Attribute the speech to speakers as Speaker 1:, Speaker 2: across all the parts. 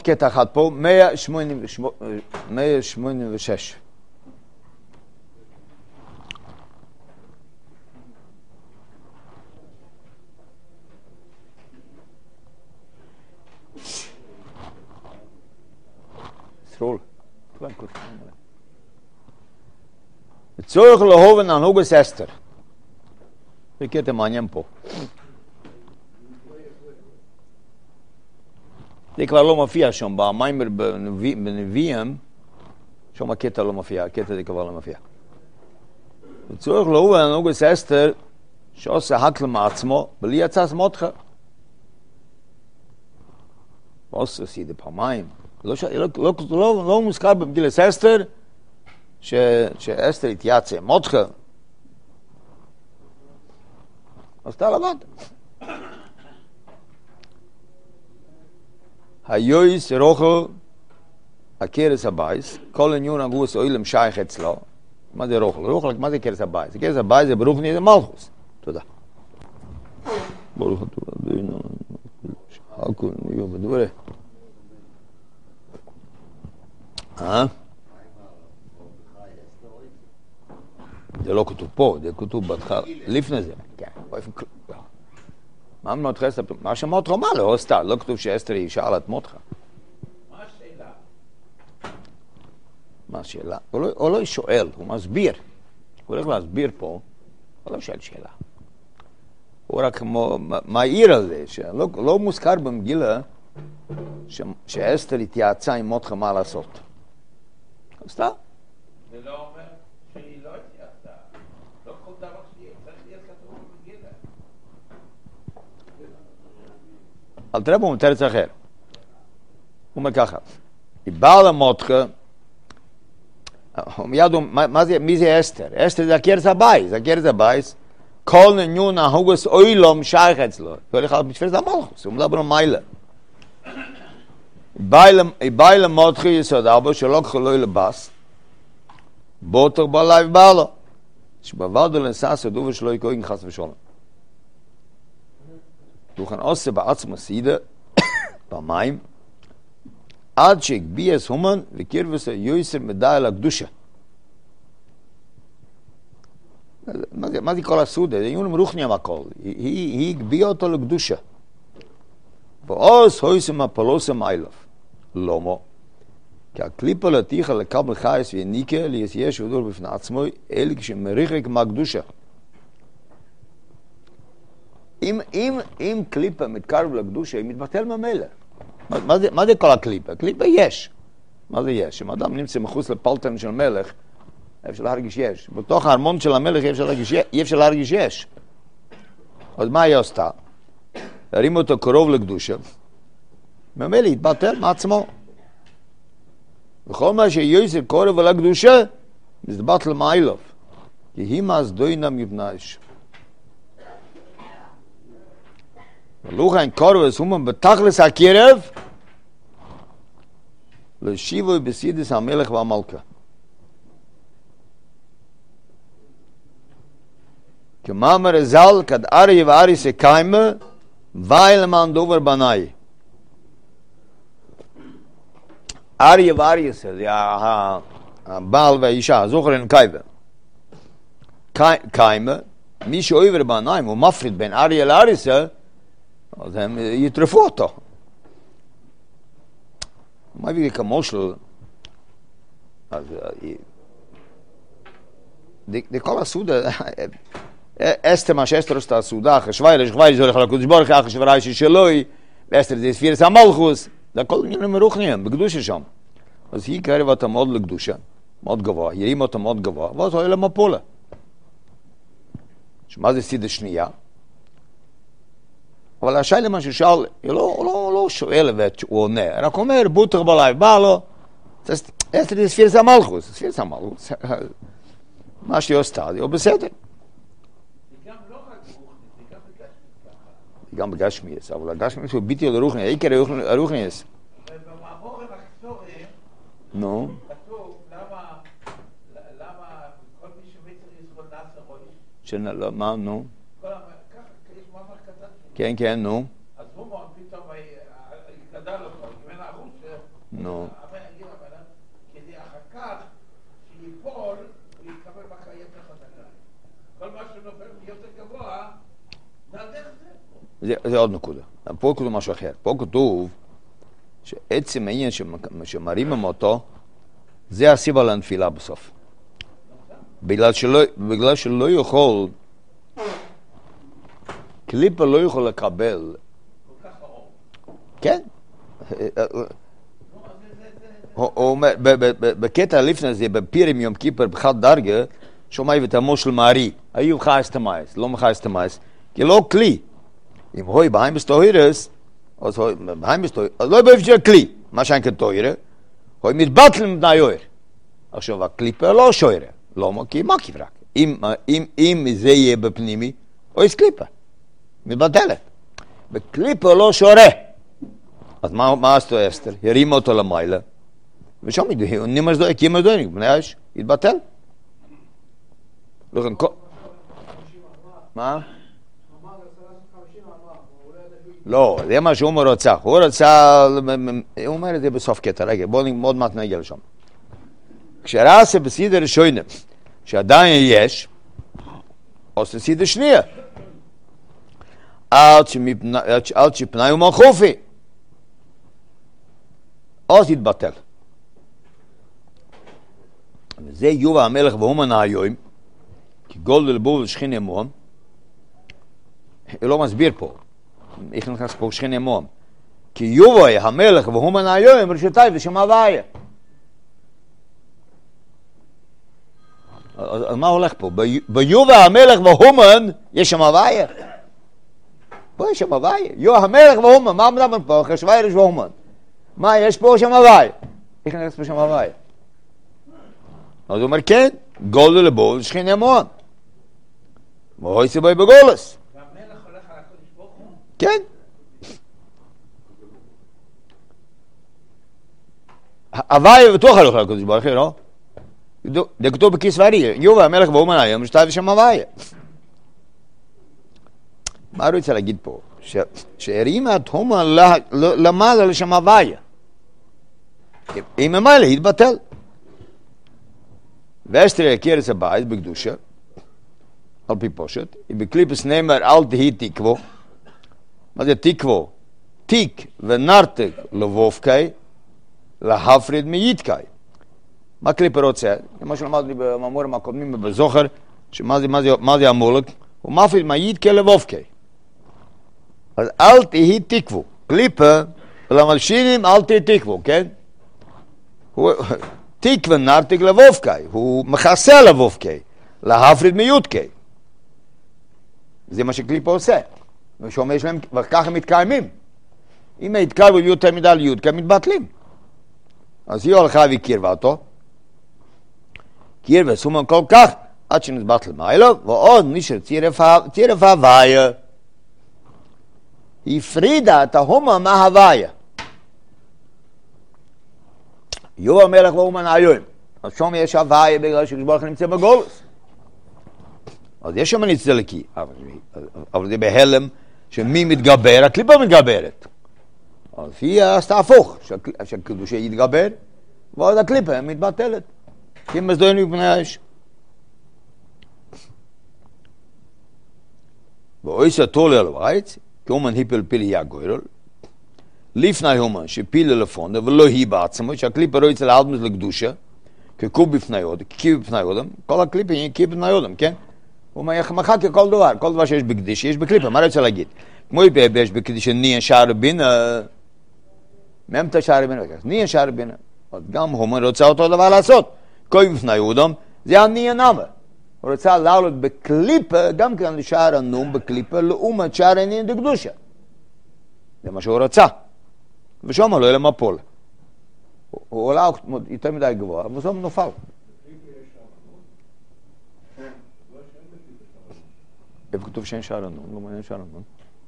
Speaker 1: קטע אחד פה, 186. סרול. וצורך להובן הנהוגת אסתר. זה קטע מעניין פה. זה כבר לא מופיע שם, במיימר בנביאים, שם הקטע לא מופיע, הקטע זה כבר לא מופיע. וצורך להובן הנהוגת אסתר, שעושה הקל מעצמו, בלי יצא מותך. ועושה סידה פעמיים. לא מוזכר במגילת אסתר, שאסתר התייעצה עם מותך. אז אתה לבד. היועס רוכל הכרס הבייס, כל עניון הגוס אוילם שייך אצלו. מה זה רוכל? רוכל, מה זה כרס הבייס? כרס הבייס זה ברוך נהיה מלכוס. תודה. ברוך אתה רבינו, שחקו נהיה בדברה. זה לא כתוב פה, זה כתוב בהתחלה, לפני זה. מה מותך אסתר? מה שמותך אמר לו, סתם, לא כתוב שאסתר היא שאלה את מותך.
Speaker 2: מה השאלה?
Speaker 1: מה השאלה? הוא לא שואל, הוא מסביר. הוא הולך להסביר פה, הוא לא שואל שאלה. הוא רק מעיר על זה, שלא מוזכר במגילה שאסתר התייעצה עם מותך מה לעשות. סתם.
Speaker 2: זה לא אומר שהיא לא התייעצה. לא כל דבר שהיא צריך להיות כתוב במגילה.
Speaker 1: אל תראה בו מתרץ אחר. הוא אומר ככה, היא באה למותך, מי זה אסתר? אסתר זה הכרס הבייס, הכרס הבייס, כל עניון ההוגס אוילום שייך אצלו. הוא הולך על בשביל זה המלכוס, הוא מדבר על מיילה. היא באה למותך יסוד אבו שלא כחולוי לבס, בוטר בעלי ובא לו, שבעבדו לנסס ודובר שלא יקוין חס ושולם. הוא כאן עושה בעצמו סידה, במים, עד שהגביע את הומן וקרבס יויסר מדע על הקדושה. מה זה כל הסודה? זה עיון מרוחני המקול. היא הגביע אותו לקדושה. ועוז הויסם הפלוסם אילוף. לומו. כי הקליפה לתיכה לקבל חייס ויניקה ליש ודור בפני עצמו, אלה כשמריחק מהקדושה. אם קליפה מתקרב לקדושה, היא מתבטל ממילא. מה זה כל הקליפה? קליפה יש. מה זה יש? אם אדם נמצא מחוץ לפלטן של מלך, אפשר להרגיש יש. בתוך הארמון של המלך אי אפשר להרגיש יש. אז מה היא עשתה? הרים אותו קרוב לקדושה, ממילא התבטל מעצמו. וכל מה שיוסף קרוב על הקדושה, מתבטל מאילוף. כי היא מעזדוינה מבנייש. ולוכן קרוב הסומן בתכלס הקרב, לשיבוי בסידס המלך והמלכה. כמאמר ז"ל, כד ארי וארי סקיימה, ואילמן דובר בנאי. אריה ואריסה, זה הבעל והאישה, זוכרן קייבה. קיימה, מי שאויבר בנאי, הוא מפריד בין אריה לאריסה, אז הם יטרפו אותו. מה הביא כמושל? אז כל הסעודה, אסתר מה שאסתר עשתה הסעודה, אחרי שוויירש זה הולך לקודש ברוך, אחרי שוויירש שלוי, ואסתר זה ספירס המלכוס, זה הכל עניינים מרוחניים, בקדושה שם. אז היא קרב אותה מאוד לקדושה, מאוד גבוה, ירים אותה מאוד גבוה, ואז הוא היה למפולה. שמה זה סידה שנייה? אבל השאלה מה ששאל, הוא לא שואל והוא עונה, רק אומר, בוטר בלעי בא לו, אסתר זה ספירס המלכוס, ספירס המלכוס, מה שהיא עשתה, זה בסדר. גם בגשמיאס, אבל הגשמיאס הוא ביטי לרוחני, העיקר הרוחניאס.
Speaker 2: ובמאמורים הקסורים,
Speaker 1: נו?
Speaker 2: כתוב למה כל מי שמת צריך לזכות נעשה רויש?
Speaker 1: מה, נו?
Speaker 2: ככה, יש מאמר קטן.
Speaker 1: כן, נו.
Speaker 2: אז הוא פתאום גדל אותו, כמנה החוץ,
Speaker 1: נו.
Speaker 2: כדי אחר כך שיפול, הוא יקבל מכה יותר חזקה. כל מה שנופל יותר גבוה, נעדך
Speaker 1: זה עוד נקודה. פה כתוב משהו אחר. פה כתוב שעצם העניין שמרימים אותו, זה הסיבה לנפילה בסוף. בגלל שלא יכול, קליפה לא יכול לקבל.
Speaker 2: כל כך ארוך.
Speaker 1: כן. הוא אומר, בקטע לפני זה, בפירים יום כיפר, בחד דרגה, שומעי ותמו של מערי, היו חייס תמייס, לא מחייס תמייס, כי לא כלי. אם הוא בהיימס תוירס, אז לא באפשר כלי, מה שאין כתוירה, הוא מתבטל מבני יויר. עכשיו, הקליפה לא שוירה, לא כי מה כברק. אם זה יהיה בפנימי, או יש קליפה, מתבטלת. בקליפה לא שורה. אז מה עשתו אסתר? הרימה אותו למעלה, ושם נימס דוי, קימס דוי, בני אש, התבטל. מה? לא, זה מה שהוא רוצה. הוא אומר את זה בסוף קטע. רגע, בואו עוד מעט נגיע לשם. כשרעשה בסידר שוינה, שעדיין יש, עושה סידר שנייה. עד שפנאי ומלכופי. אז יתבטל. וזה יובה המלך והומן היום, כי גולדל בוב ושכין אמום, הוא לא מסביר פה. איך נכנס פה שכין אמום? כי יובה המלך והומן היום, רשתיי ושם הוויה. אז מה הולך פה? ביובה המלך והומן יש שם הוויה. פה יש שם הוויה. יובה המלך והומן, מה מדבר פה? אחרי שוויה יש והומן. מה יש פה שם הוויה? איך נכנס פה שם הוויה? אז הוא אומר, כן, גולדו לבול, שכין אמון. והוא יצא בוי בגולס.
Speaker 2: והמלך הולך על הקודש ברוך הוא?
Speaker 1: כן. הוויה בתוך הולך על הקודש ברוך הוא, לא? זה כתוב בכיס וארי, יובה המלך והומן היום, שתיים ושם הוויה. מה הוא רוצה להגיד פה? שהרימה את הומן למעלה לשם הוויה. אם המעלה התבטל. ואסתר יקרס הבית בקדושה, על פי פושט, בקליפס נאמר אל תהי תקוו. מה זה תקוו? תיק ונרתק לבובקי, להפריד מיתקי. מה קליפר רוצה? מה שלמד לי במאמורים הקודמים בזוכר, מה זה המולק? הוא מפריד מיתקי לבובקי. אז אל תהי תקוו. קליפר, למלשינים אל תהי תקוו, כן? תיק ונרתק לבובקי, הוא מכסה לבובקי, להפריד מיודקי. זה מה שקליפה עושה. ושאומר יש להם, וכך הם מתקיימים. אם יתקרבו יותר מדי ליודקי, הם מתבטלים. אז היא הולכה והקרבה אותו. קרבה סומן כל כך, עד שנתבטל מיילו, ועוד נשאר צירף הוויה. היא הפרידה את ההומה מההוויה. יובה המלך והומן היום. אז שם יש הוויה בגלל שברוך נמצא בגולס. אז יש שם נצדלקי. אבל זה בהלם שמי מתגבר? הקליפה מתגברת. אז היא עשתה הפוך, שהקדושה יתגבר, ואז הקליפה מתבטלת. כי הם מזדוינו בפני האש. ואויסה תולה על וייץ, כי הומן היפל פילי יגוירל, לפני הומן שפילה לפונדה ולא היא בעצמו, שהקליפה לא יצא לאלדמוס לקדושה, כקוב בפני אודם, כקיב בפני אודם, כל הקליפה יהיה קיב בפני אודם, כן? הוא מחכה ככל דבר שיש בקדיש, יש בקליפה, מה רוצה להגיד? כמו יש בקדיש נהיה שער בינה, ממתה שער בינה, נהיה שער בינה, גם הומן רוצה אותו דבר לעשות, קוב בפני אודם, זה הנהיה נאמר. הוא רוצה לעלות בקליפה, גם כאן לשער הנום בקליפה, לעומת שער הנין דקדושה. זה מה שהוא רצה. ושום לא יהיה למפול. הוא עולה יותר מדי גבוה, וזום נופל. איפה כתוב שאין שער הנום? לא מעניין שער הנום.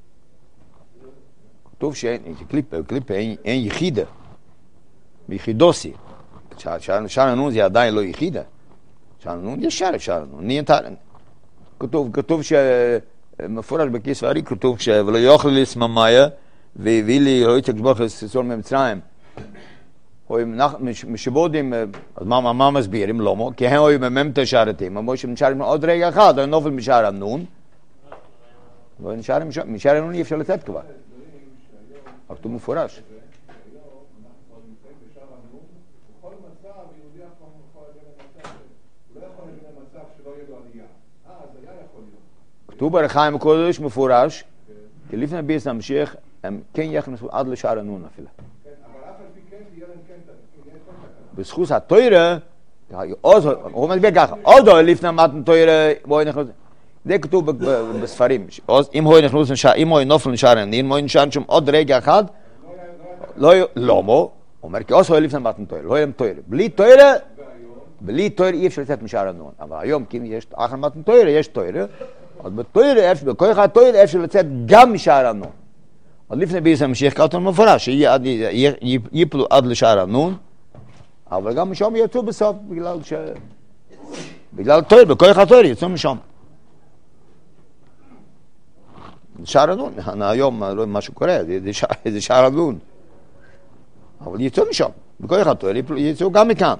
Speaker 1: כתוב שאין, קליפה אין יחידה. ביחידוסי. שער הנום זה עדיין לא יחידה. שער הנום יש שער הנום. כתוב שמפורש בכיס וארי, כתוב ולא יאכל לי סממיה, והביא לי אלוהי תקשבוך לססול ממצרים. משבודים, אז מה מסבירים? למה? כי הם היו ממם תשרתים, אבל שנשארים עוד רגע אחד, הם נופל משאר הנון, ומשאר הנון אי אפשר לצאת כבר. הכתוב מפורש. כתוב ברחיים הקודש מפורש, כי לפני ביס המשיח, הם כן יכנסו עד לשאר הנון אפילו. בזכות התוירה, הוא מסביר ככה, עוד לפני מתן תוירה, בואי נכנס, זה כתוב בספרים, אם הוא נופל נשאר הנין, אם הוא נשאר שם עוד רגע אחד, לא מו, הוא אומר, כי הוא לפני מתן תוירה, לא יהיה להם תוירה, בלי תוירה אי אפשר לצאת משאר הנון, אבל היום, כי יש אחר מתן תוירה, יש תוירה, אז בתוירה, בכוח התוירה אפשר לצאת גם משאר הנון. עוד לפני ביס המשיח כתוב מפורש, שיפלו עד לשאר הנון, אבל גם משם יצאו בסוף, בגלל תויר, בכוח התויר יצאו משם. שער הנון, היום מה שקורה, זה שער הנון. אבל יצאו משם, בכוח התויר יצאו גם מכאן.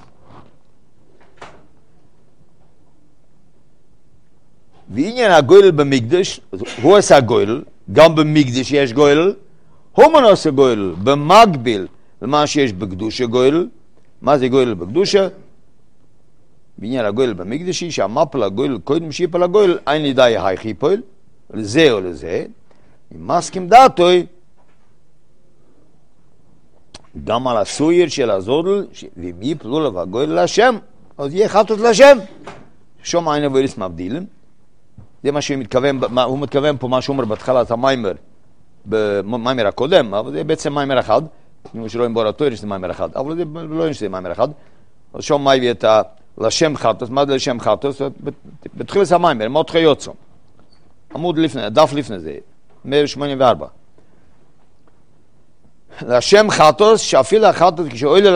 Speaker 1: ועניין הגויל במקדש, הוא עשה גויל, גם במקדש יש גויל, הוא מנוס גויל במקביל למה שיש בקדושה גויל, מה זה גויל בקדושה? בעניין הגויל במקדשי, שהמפל הגויל קודם שיפל הגויל, אין לי די היכי פועל, לזה או לזה, אם מסכים דעתוי, גם על הסויר של הזודל, ואם יפלו לו הגויל להשם, אז יהיה חטות להשם. שום אין אבוירס מבדילים, זה מה הוא מתכוון פה, מה שהוא אומר בהתחלת המיימר, במיימר הקודם, אבל זה בעצם מיימר אחד, כמו שרואים באורתור יש מיימר אחד, אבל זה לא יש מיימר אחד. אז שם מה הביא את לשם חטוס, מה זה לשם חטוס? בתחילת המיימר, מותחי יוצא. עמוד לפני, דף לפני זה, 184. לשם חטוס, שאפיל החטוס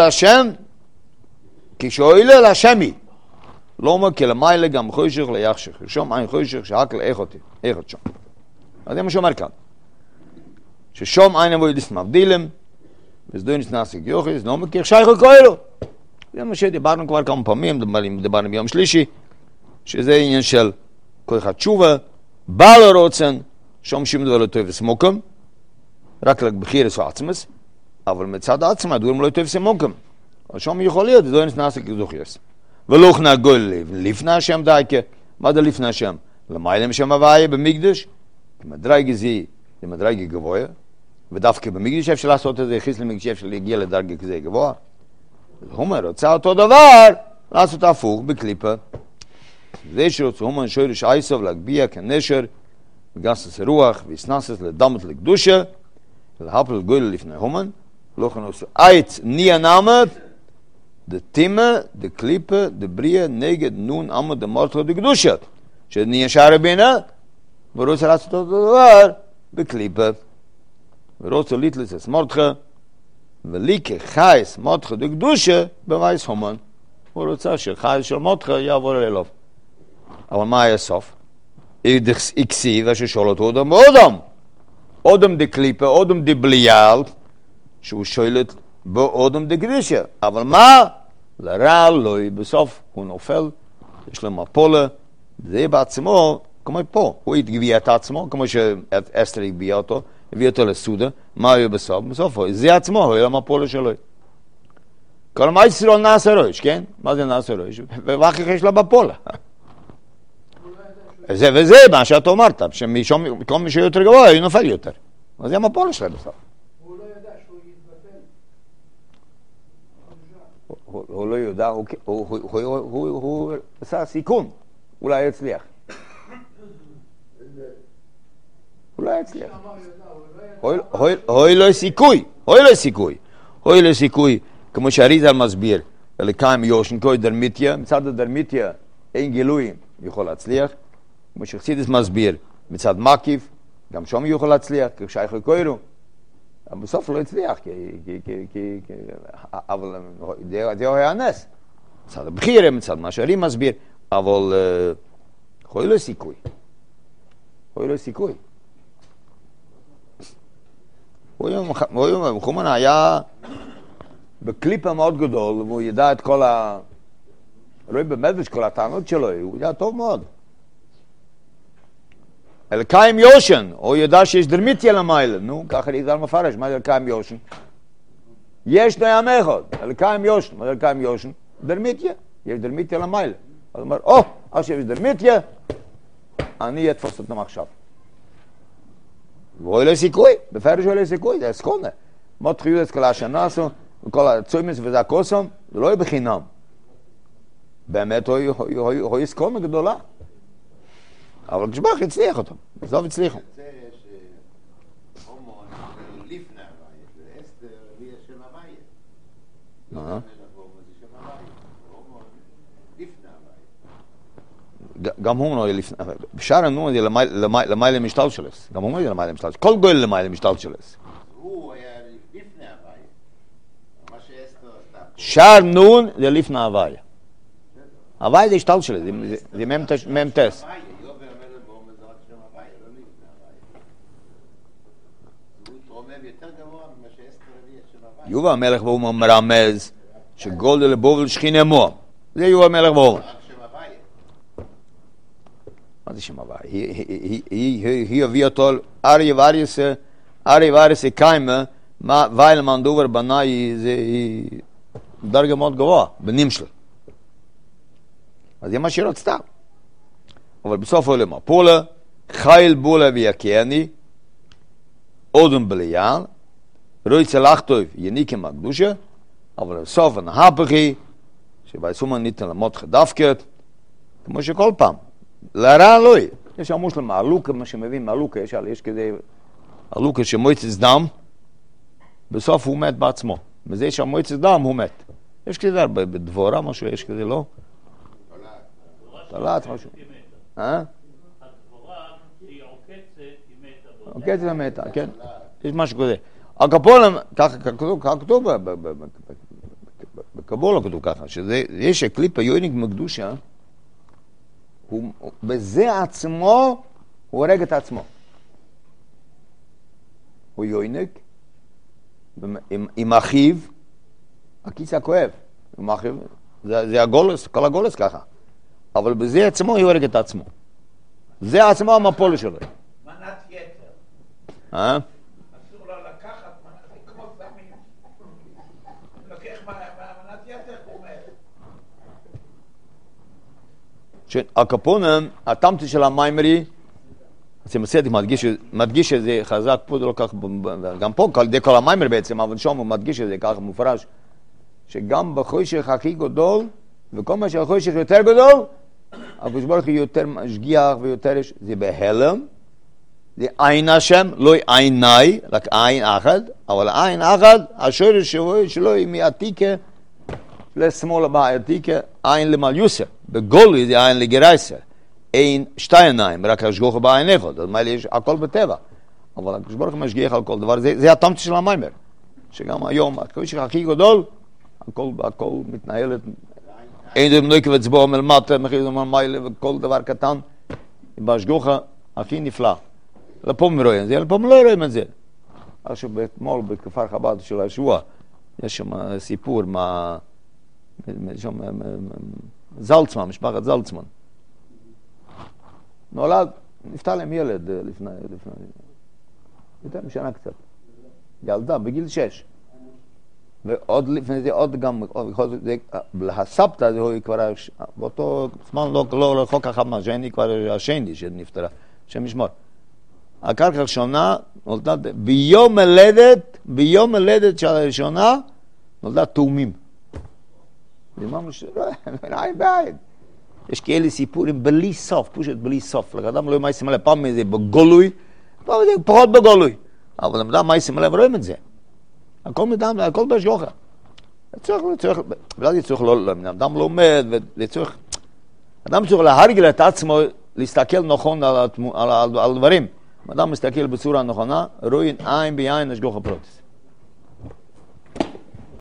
Speaker 1: כשאוילה לשמי. לא אומר כי למיילה גם חושך ליחשך. שם אין חושך שרק לאיכות שם. אז זה מה שאומר כאן. ששום אין אבוירס מבדילים, וזדוינס נעסיק יוחס, לא מכיר שייכו כאלו. זה מה שדיברנו כבר כמה פעמים, דיברנו ביום שלישי, שזה עניין של כל אחד תשובה, בעל הרוצן, שום שום דבר לא טוב וסמוקם, רק לבחירס ועצמס, אבל מצד העצמה, הדברים לא טוב וסמוקם. אז שום יכול להיות, וזדוינס נעסיק יוחס. ולוכנה גול לפני השם דייקה, מה זה לפני השם? למעלה משם הוויה במקדש, מדרגה זה מדרגה גבוהה, ודווקא במקדש אפשר לעשות את זה, חיס למקדש אפשר להגיע לדרגה כזה גבוה. הומר רוצה אותו דבר, לעשות הפוך בקליפה. זה שרוצה הומר שורש אייסוב להגביע כנשר, וגסס רוח, ויסנסס לדמת לקדושה, ולהפל גול לפני הומר, לוכן עושה אייץ ניה נעמת, דה טימה, דה קליפה, דה בריה, נגד נון עמד דמורתו דה קדושה, שנהיה שער בינה, ורוצה לעשות אותו דבר בקליפה. ורוצה ליטלס את מורתך, וליקה חייס מורתך דה קדושה, בווייס הומן. הוא רוצה שחייס של מורתך יעבור אליו. אבל מה היה סוף? איקסיב, ששאול אותו אודם ואודם. אודם דה קליפה, אודם דה בליאל, שהוא שואלת באודם דה קדושה. אבל מה? לרע לוי, בסוף הוא נופל, יש לו מפולה, זה בעצמו, כמו פה, הוא התגביע את עצמו, כמו שאסתר הגביע אותו, הביא אותו לסודה, מה היה בסוף? בסוף זה עצמו, הוא היה המפולה שלו. כל מה ישראל נעשה ראש, כן? מה זה נעשה ראש? ואחר כך יש לה בפולה. וזה מה שאתה אמרת, שכל מי שיותר גבוה, הוא נופל יותר. אז זה המפולה שלו בסוף. הוא לא יודע, הוא עשה סיכון, אולי יצליח. אולי יצליח. הוי לו סיכוי, כמו שהריזל מסביר, לקיים יושנקוי דרמיתיה, מצד הדרמיתיה אין גילויים, יכול להצליח. כמו שחסידס מסביר, מצד מקיף, גם שם יכול להצליח, כשייך לקוירו. אבל בסוף לא הצליח, אבל זה היה נס. מצד הבחירה, מצד מה שהרי מסביר, אבל הוא לא סיכוי. הוא יום חומן היה בקליפה מאוד גדול, והוא ידע את כל רואה במדרש כל הטענות שלו, הוא ידע טוב מאוד. אלקיים יושן, הוא ידע שיש דרמיתיה למיילה, נו, ככה נגדל מפרש, מה זה אלקיים יושן? יש תנאי אחד, אלקיים יושן, מה זה אלקיים יושן? דרמיתיה, יש דרמיתיה למיילה. אז הוא אומר, אז שיש דרמיתיה, אני אתפוס אותם עכשיו. והוא לא סיכוי, בפרש הוא לא סיכוי, זה אסכונה. מות חיוד את כל השנה עשו, וכל הצוימס וזה הקוסם, זה לא יהיה בחינם. באמת הוא אסכונה גדולה. אבל כשבח הצליח אותו, בסוף הצליחו.
Speaker 3: זה שהומו לפני הוויה, ואסתר היא השם הוויה. זה שם הוויה, הומו לפני הוויה.
Speaker 1: גם הוא לא יהיה לפני, בשאר הנו זה למעלה משתל שלס, גם הוא יהיה למעלה משתל שלס, כל גוי למעלה משתל שלס.
Speaker 3: הוא היה לפני הוויה, מה שאסתר עשתה.
Speaker 1: שער נון זה לפני הוויה. הוויה זה השתל שלס, זה ממתס. יובה המלך והוא מרמז שגולדה לבובל שכינה מוה. זה יובה המלך והוא. מה זה שם הוויה? היא הביאה אותו אריה ואריסה קיימה, ויילמן דובר בנאי זה דרגה מאוד גבוהה, בנים שלה. אז זה מה שהיא רצתה. אבל בסוף הוא למה? פולה, חייל בולה ויקייני, אודם בליין, רואי צלח טוב יניקם הקדושה, אבל בסוף הנהפכי, שבייסומן ניתן למות חדפקת, כמו שכל פעם, לרע לא יהיה. יש המושלם, הלוקה, מה שמבין מהלוקה, יש כזה, הלוקה שמועצת דם, בסוף הוא מת בעצמו. מזה שהמועצת דם הוא מת. יש כזה בדבורה משהו, יש כזה לא? תלת משהו.
Speaker 4: הדבורה היא עוקצת, היא מתה.
Speaker 1: עוקצת ומתה, כן. יש משהו כזה. הקפולה, ככה כתוב בקבולה כתוב ככה, שיש הקליפה יויניק מקדושה, בזה עצמו הוא הורג את עצמו. הוא יויניק, עם אחיו, הכיס הכואב, עם אחיו, זה הגולס, כל הגולס ככה. אבל בזה עצמו הוא הורג את עצמו. זה עצמו המפולה שלו.
Speaker 2: מנת יתר.
Speaker 1: אה?
Speaker 2: אסור לו לקחת מנת, כמו סמים. לוקח מנת יתר, הוא מת.
Speaker 1: הקפונם, התמתי של המיימרי, זה מסעדיק מדגיש את זה חזק פה, זה לא כך, גם פה, על ידי כל המיימר בעצם, אבל שם הוא מדגיש את זה ככה מופרש, שגם בחושך הכי גדול, וכל מה שהחושך יותר גדול, הקדוש ברוך הוא יותר משגיח ויותר, זה בהלם, זה עין השם, לא עיני, רק עין אחד, אבל עין אחד, השורש שלו היא מעתיקה לשמאל בעתיקה, עין למליוסר, בגולי זה עין לגרייסר, אין שתי עיניים, רק השגוח בעין אחד, אז מה יש הכל בטבע, אבל הקדוש ברוך הוא משגיח על כל דבר, זה התמתי של המיימר, שגם היום, החושך הכי גדול, הכל מתנהלת, אין זה מנוי כבד צבוע מלמטה, מחיר זה מיילה וכל דבר קטן, בהשגוחה הכי נפלא. לפה מרואים זה, לפה לא רואים את זה. עכשיו אתמול בכפר חב"ד של השבוע, יש שם סיפור זלצמן, משפחת זלצמן. נולד, נפטר להם ילד לפני, יותר משנה קצת. ילדה, בגיל 6. ועוד לפני זה, עוד גם, הסבתא זה הוא כבר, באותו זמן לא רחוק אחד מהשני, כבר השני שנפטרה, שם ישמור. הקרקע הראשונה נולדה, ביום הלדת של הראשונה, נולדה תאומים. זה ממש, עין בעין. יש כאלה סיפורים בלי סוף, פשוט בלי סוף. לאדם לא יודע מה ישים עליהם, פעם זה בגולוי, פעם זה פחות בגולוי. אבל למדם מה ישים עליהם, רואים את זה. הכל מדם, הכל בהשגוחה. צריך, בלעדי צריך לא, אדם לומד, אדם צריך להרגיל את עצמו, להסתכל נכון על דברים. אדם מסתכל בצורה נכונה, רואים עין בעין השגוחה פרוטיס.